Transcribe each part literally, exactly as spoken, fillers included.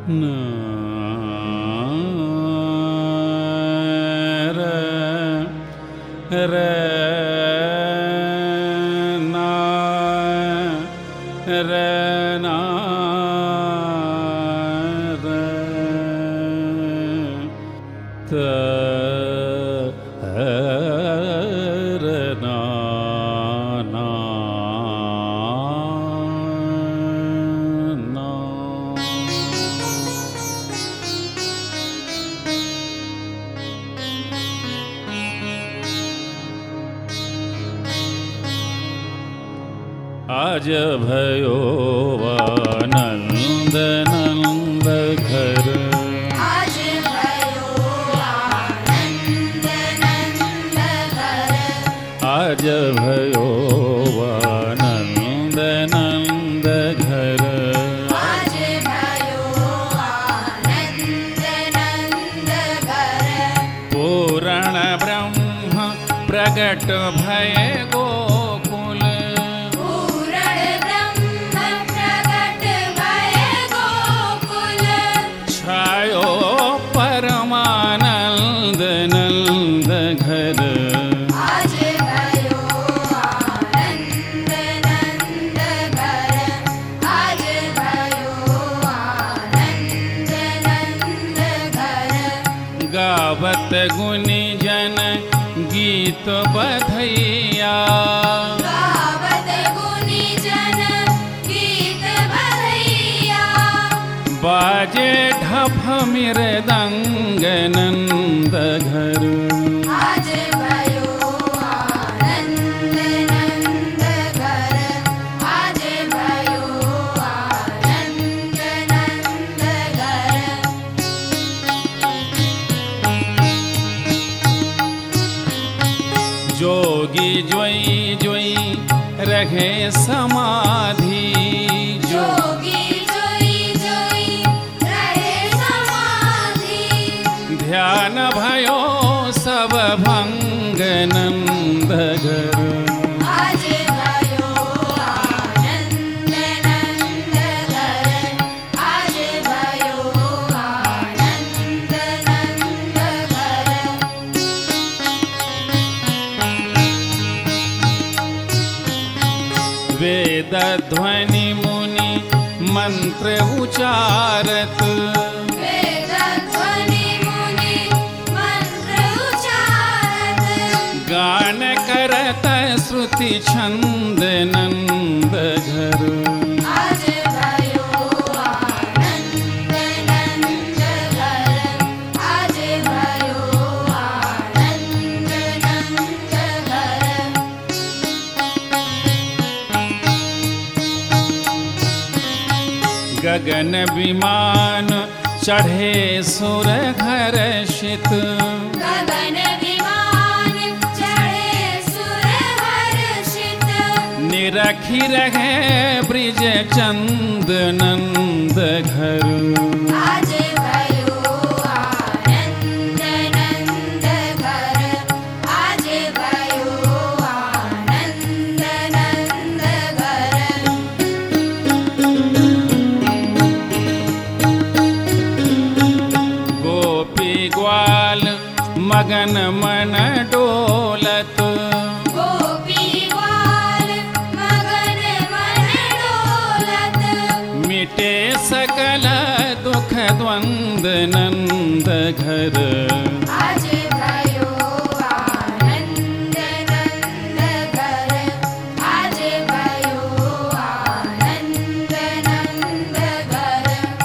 आज भयो आनंद नंद घर, आज भयो आनंद नंद घर, आज भयो आनंद नंद घर, आज भयो आनंद नंद घर। पूर्ण ब्रह्म प्रगट भय गोकुल, पूर्ण ब्रह्म प्रगट भय गोकुल, छायो परमानंद नंद घर, आज भयो आनंद नंद घर, आज भयो आनंद नंद घर। गावत गुनी जन गीत बधैया, गावत गुनी जन गीत बधैया, बाजे ढप मृदंग नंद घर, आज भयो आनंद नंद घर, आज भयो आनंद नंद घर। जोगी जोई जोई रहे समाधि, जोगी जोई जोई रहे समाधि, ध्यान भयो सब भंग नंद घर, आज भयो आनंद नंद घर, आज भयो आनंद नंद घर। वेद ध्वनि मुनि मंत्र उचारत, वेद ध्वनि मुनि मंत्र उचारत, गान करत श्रुति छंद नंद घर, आज भयो आनंद नंद घर, आज भयो आनंद नंद घर। गगन विमान चढ़े सुर घर्षित, गगन विमान चढ़े सुर हर्षित, निरखी रहे ब्रिज चंद नंद घर, आज भयो आनंद नंद घर, आज भयो आनंद नंद घर। गोपी ग्वाल मगन मन डोलत, गोपी ग्वाल मगन मन डोलत, मिटे सकल दुख द्वंद नंद घर, आज भयो आनंद नंद घर, आज भयो आनंद नंद घर।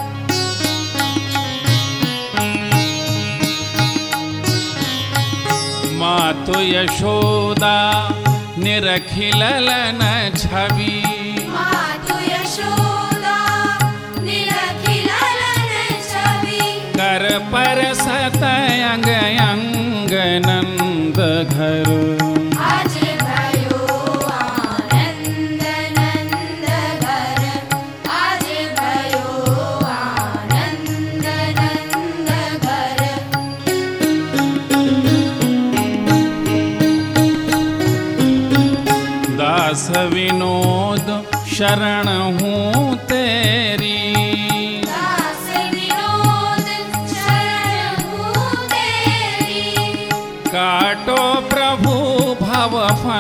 मातु यशोदा निरखी ललन छवि, मातु यशोदा निरखी ललन छवि, कर पर सत अंग अंग नंद घर, आज भयो आनंद नंद घर, आज भयो आनंद नंद घर। दास विनोद शरण हूँ तेरी, दास विनोद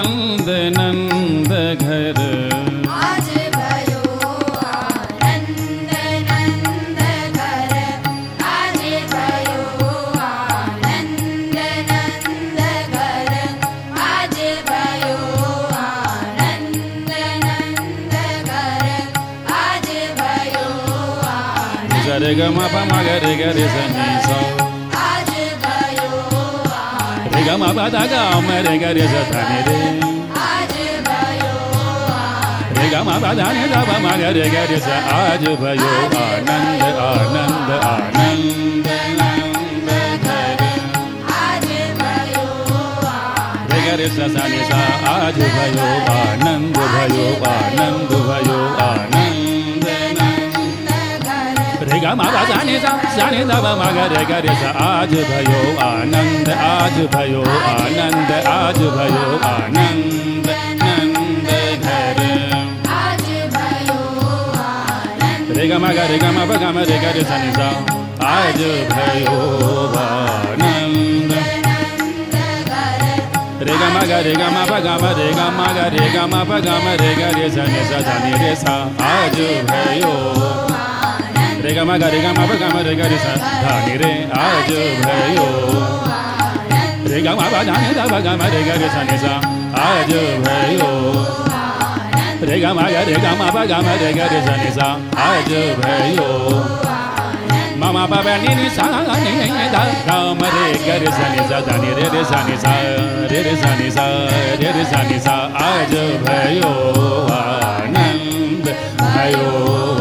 आनंद नंद घर आज भयो आनंद नंद घर आज भयो आनंद नंद घर आज भयो आनंद नंद घर आज भयो आनंद रे ग म प म ग रे ग रे स नि सा आज भयो रे ग म प द ग म रे ग रे स ध नि रे आज भयो रे ग म प ध नि द प म ग रे ग रे स आज भयो आनंद आनंद आनंद नंद घर आज भयो रे ग रे स स नि सा आज भयो आनंद भयो आनंद भयो आनंद नंद रे ग म प ध नि द स नि द प म ग रे ग रे स आज भयो आनंद आज भयो आनंद आज भयो आनंद नंद घर आज भयो आनंद रे ग म ग रे ग म प ग म रे ग रे स नि सा आज भयो आनंद रे ग म ग रे ग म प ग म रे ग म ग रे ग म प ग म रे ग रे स नि सा ध नि रे सा आज भयो रे ग म ग रे ग म प ग म रे ग रे स ध नि रे आज भयो रे ग म प ध नि द प ग म रे ग रे स नि सा आज भयो रे ग म ग रे ग म प ग म रे ग रे स नि सा आज भयो म म प प नि नि सा नि नि द ग म रे ग रे स नि सा ध नि रे रे स नि सा रे रे स नि सा रे रे स नि सा आज भयो आनंद भयो